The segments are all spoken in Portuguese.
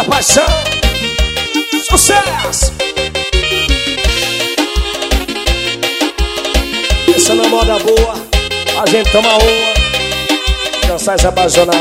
paixão. Sucesso! Essa na moda boa, a gente toma uma, dançar e se apaixonar.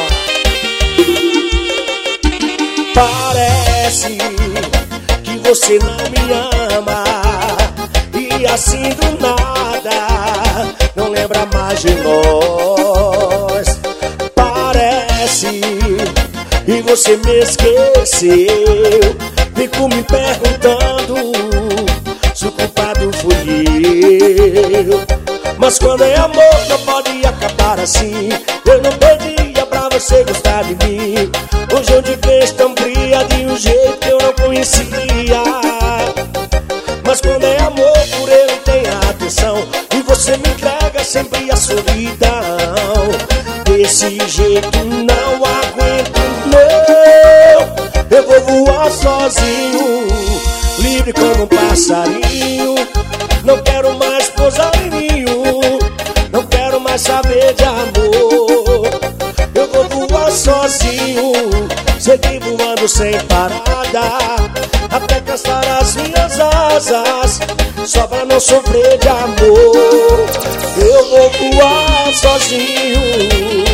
Parece que você não me ama, e assim do nada não lembra mais de nós. Parece que você me esqueceu. Fico me perguntando se o culpado fui eu. Mas quando é amor não pode acabar assim. Eu não pedia pra você gostar de mim. Hoje eu te vejo tão fria de um jeito que eu não conhecia. Mas quando é amor por ele tem atenção, e você me entrega sempre a solidão. Desse jeito não aguento não. Eu vou voar sozinho, livre como um passarinho. Não quero mais pousar em ninho, não quero mais saber de amor. Eu vou voar sozinho, seguir voando sem parada, até cansar as minhas asas, só pra não sofrer de amor. Eu vou voar sozinho.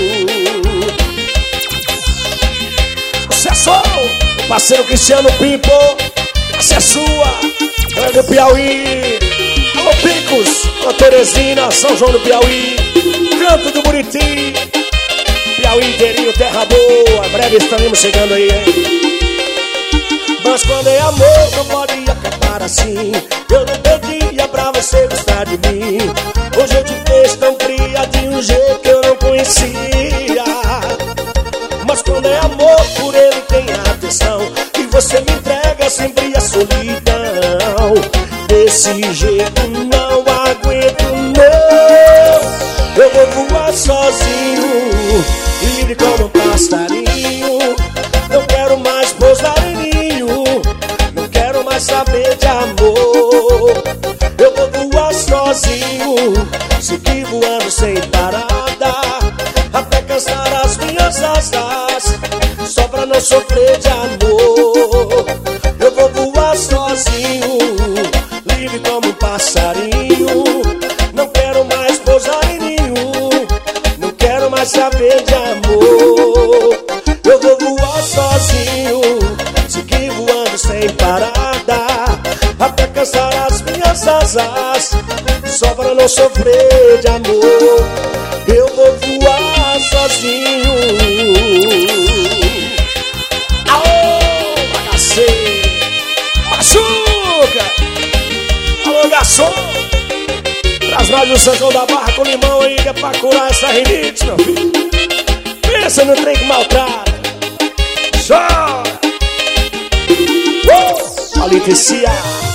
Sucesso! O parceiro Cristiano Pimpo, essa é sua, ela é do Piauí. Alô Picos, alô Teresina, São João do Piauí, Canto do Buriti, Piauí inteirinho, terra boa. Breve estaremos chegando aí, hein? Mas quando é amor não pode acabar assim. Eu não pedia pra você gostar de mim. Hoje eu te vejo tão fria de um jeito que eu não conhecia. Mas quando é amor por ele tem atenção, e você me entrega sempre a solidão. Desse jeito não aguento não. Eu vou voar sozinho, livre como um passarinho. Não quero mais pousar em ninho, não quero mais saber de amor. Eu vou voar sozinho, seguir voando sem parada, até cansar as minhas asas, só pra não sofrer de amor. Eu vou voar sozinho, livre como um passarinho. Não quero mais pousar em ninho, não quero mais saber de amor. Eu vou voar sozinho, seguir voando sem parada, até cansar as minhas asas, só pra não sofrer de amor. Eu vou voar sozinho. Aô, bagaceiro, machuca. Alô, garçom, traz mais um São João da Barra com limão aí, que é pra curar essa rinite, meu filho. Pensa no trem que maltrata. Chora. Alicia.